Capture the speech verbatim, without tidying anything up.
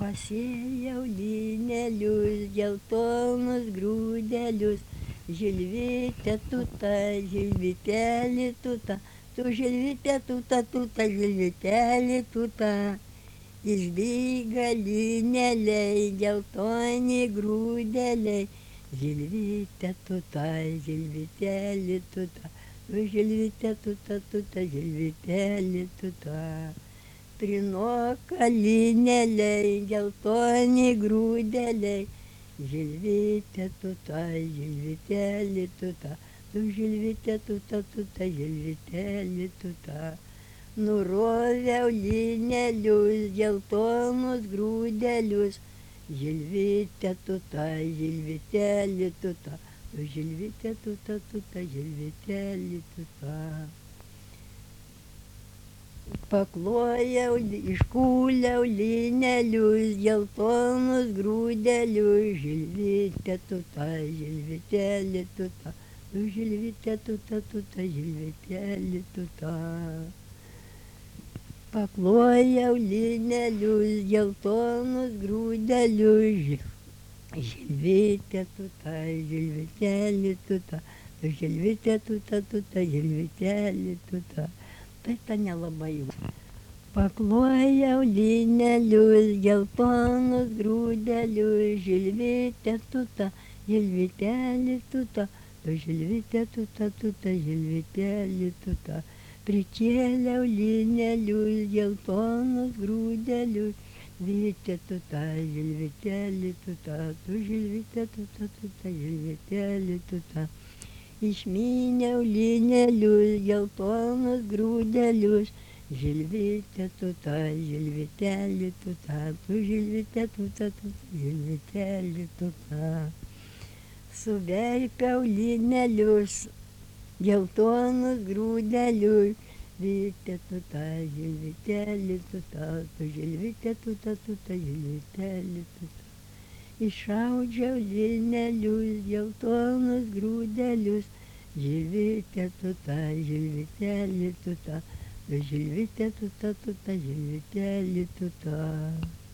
Pasėjau lynelius, geltonus grūdelius, žilvite tuta, žilvitelį tuta, tu žilvite tuta, tuta, žilvitelį tuta. Išdyga lyneliai, geltoni grūdeliai, žilvite tuta, žilvitelį tuta, tu žilvite tuta, tuta, žilvitelį tuta. Prinoka lyneliai, geltoni grūdeliai, žilvite tuta, žilvitelį tuta, tu žilvite tuta, tuta, žilvitelį tuta. Nuroviau lynelius, geltonus grūdelius, žilvite tuta, žilvitelį tuta, tu žilvite tuta, tuta, žilvitelį tuta. Paklojau, iškūliau lynelius, geltonus grūdelius, žilvite tuta, žilvitelį tuta, tu žilvite tuta, tuta, žilvitelį tuta. Paklojau lynelius, geltonus grūdelius, žilvite tuta, žilvitelį tuta, tu žilvite tuta, tuta, žilvitelį tuta. Tai ta nelabai. Paklojau lynelius, geltonus grūdelius, žilvite tuta, žilvitelį tuta, tu žilvite tuta, tuta, žilvitelį tuta. Prikėliau lynelius, geltonus grūdelius, žilvite tuta, žilvitelį tuta, tu žilvite tuta, tuta, žilvitelį tuta. Išmyniau lynelius, geltonus grūdelius, žilvite tuta, žilvitelį tuta, tu žilvite tuta, tuta, žilvitelį tuta. Suverpiau lynelius, geltonus grūdelius, žilvite tuta, žilvitelį tuta, tu žilvite tuta, tuta, žilvitelį tuta. Išaudžiau lynelius, geltonus grūdelius, žilvite tuta, žilvitelį tuta, tu žilvite tuta, tuta, žilvitelį tuta.